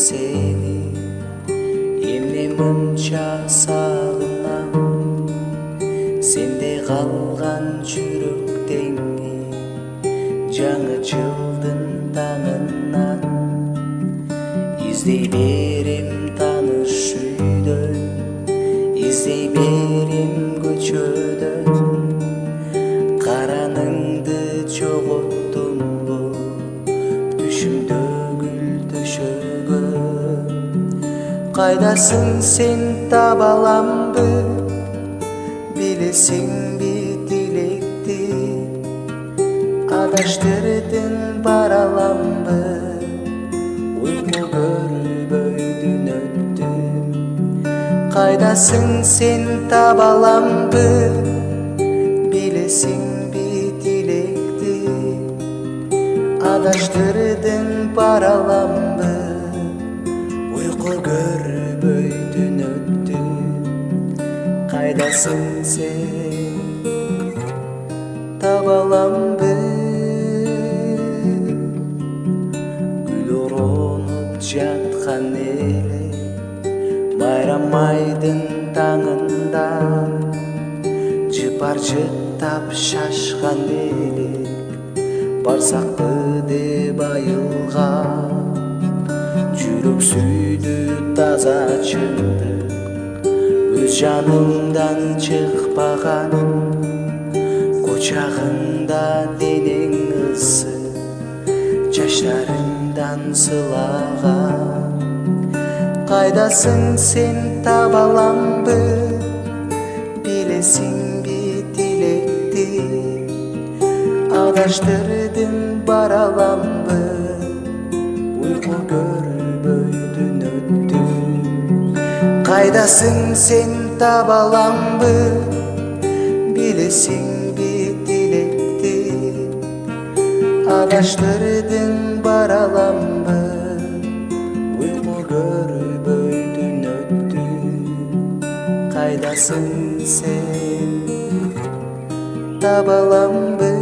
сени эмне мынча сагынам, сенде калган жүрөктеңи жаңы жылдын таңынан. Издей берем таныш үйдөн, издей берем көчөдөн, караныңды жоготтумбу түшүмдө гүл төшөгөн. Кайдасың сен таба аламбы, билесиңби тилекти, адаштырдың бара аламбы, уйку көрбөйдүн өттүм. Кайдасың сен таба аламбы, билесиңби тилекти, адаштырдың бара аламбы, уйку көрбөйдүн өттүм. Кайдасың сен таба аламбы, гүл оронуп жаткан эле майрам айдын таңында, жыпар жыттап шашкан элек барсакпы деп айылган. Жүрөк сүйдү таза чындык, өз жаныңдан чыкпаган, кучагыңда денең ысык, жаштарыңдан сылаган. Кайдасың сен таба аламбы, билесиңби тилекти, адаштырдың бара аламбы, уйку көрбөйдүн өттүм. Кайдасың сен таба аламбы, билесиңби тилекти, адаштырдың бара аламбы, уйку көрбөйдүн өттүм. Кайдасың сен таба аламбы.